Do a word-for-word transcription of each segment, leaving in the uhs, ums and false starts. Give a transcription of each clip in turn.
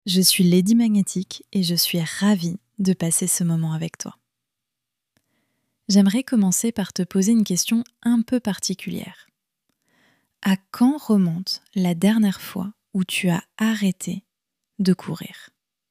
Je suis Lady Magnétique et je suis ravie de passer ce moment avec toi. J'aimerais commencer par te poser une question un peu particulière. À quand remonte la dernière fois où tu as arrêté de courir ?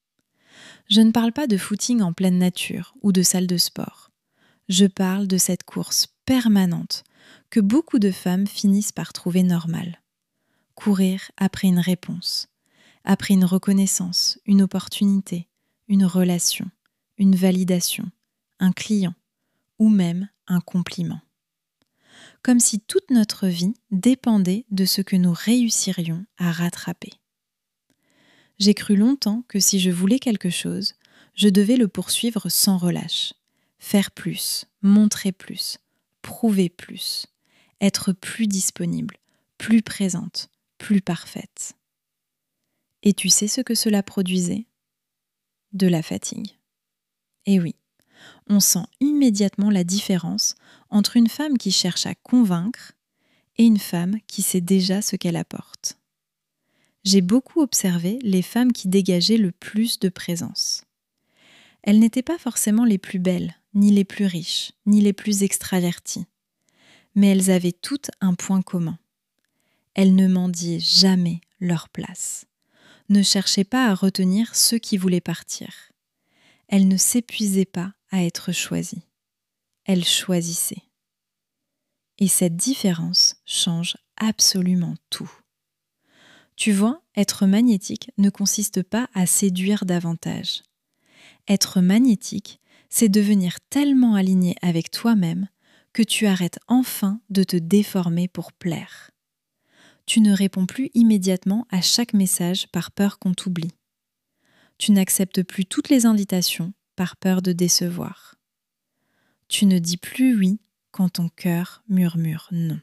Je ne parle pas de footing en pleine nature ou de salle de sport. Je parle de cette course permanente que beaucoup de femmes finissent par trouver normale. Courir après une réponse, après une reconnaissance, une opportunité, une relation, une validation, un client ou même un compliment. Comme si toute notre vie dépendait de ce que nous réussirions à rattraper. J'ai cru longtemps que si je voulais quelque chose, je devais le poursuivre sans relâche, faire plus, montrer plus, prouver plus, être plus disponible, plus présente, plus parfaite. Et tu sais ce que cela produisait ? De la fatigue. Et oui, on sent immédiatement la différence entre une femme qui cherche à convaincre et une femme qui sait déjà ce qu'elle apporte. J'ai beaucoup observé les femmes qui dégageaient le plus de présence. Elles n'étaient pas forcément les plus belles, ni les plus riches, ni les plus extraverties, mais elles avaient toutes un point commun. Elles ne mendiaient jamais leur place. Ne cherchaient pas à retenir ceux qui voulaient partir. Elles ne s'épuisaient pas à être choisies. Elles choisissaient. Et cette différence change absolument tout. Tu vois, être magnétique ne consiste pas à séduire davantage. Être magnétique, c'est devenir tellement aligné avec toi-même que tu arrêtes enfin de te déformer pour plaire. Tu ne réponds plus immédiatement à chaque message par peur qu'on t'oublie. Tu n'acceptes plus toutes les invitations par peur de décevoir. Tu ne dis plus oui quand ton cœur murmure non.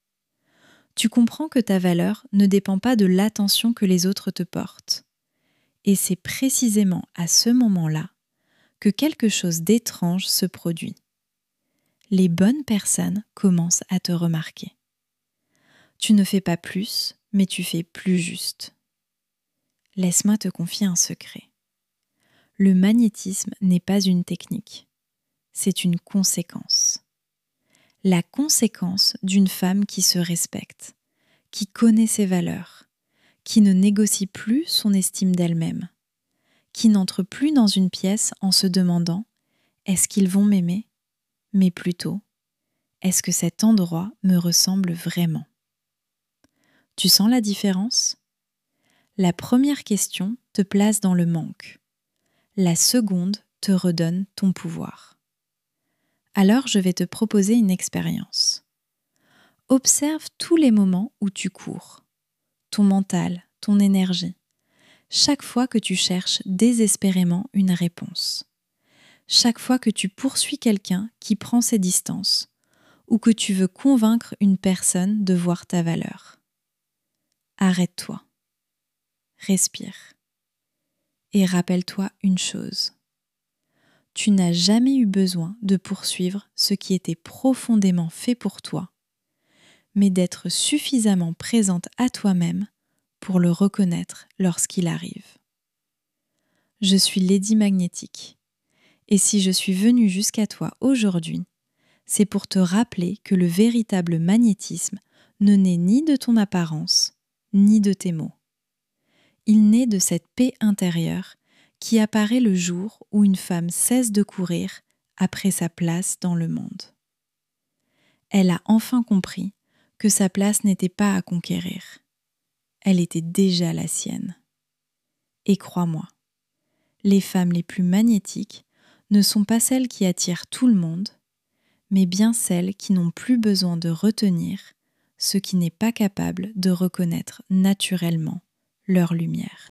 Tu comprends que ta valeur ne dépend pas de l'attention que les autres te portent. Et c'est précisément à ce moment-là que quelque chose d'étrange se produit. Les bonnes personnes commencent à te remarquer. Tu ne fais pas plus, mais tu fais plus juste. Laisse-moi te confier un secret. Le magnétisme n'est pas une technique, c'est une conséquence. La conséquence d'une femme qui se respecte, qui connaît ses valeurs, qui ne négocie plus son estime d'elle-même, qui n'entre plus dans une pièce en se demandant « est-ce qu'ils vont m'aimer ?» mais plutôt « est-ce que cet endroit me ressemble vraiment ?» Tu sens la différence ? La première question te place dans le manque. La seconde te redonne ton pouvoir. Alors je vais te proposer une expérience. Observe tous les moments où tu cours, ton mental, ton énergie, chaque fois que tu cherches désespérément une réponse, chaque fois que tu poursuis quelqu'un qui prend ses distances ou que tu veux convaincre une personne de voir ta valeur. Arrête-toi, respire et rappelle-toi une chose. Tu n'as jamais eu besoin de poursuivre ce qui était profondément fait pour toi, mais d'être suffisamment présente à toi-même pour le reconnaître lorsqu'il arrive. Je suis Lady Magnétique, et si je suis venue jusqu'à toi aujourd'hui, c'est pour te rappeler que le véritable magnétisme ne naît ni de ton apparence, ni de tes mots. Il naît de cette paix intérieure qui apparaît le jour où une femme cesse de courir après sa place dans le monde. Elle a enfin compris que sa place n'était pas à conquérir. Elle était déjà la sienne. Et crois-moi, les femmes les plus magnétiques ne sont pas celles qui attirent tout le monde, mais bien celles qui n'ont plus besoin de retenir ce qui n'est pas capable de reconnaître naturellement leur lumière.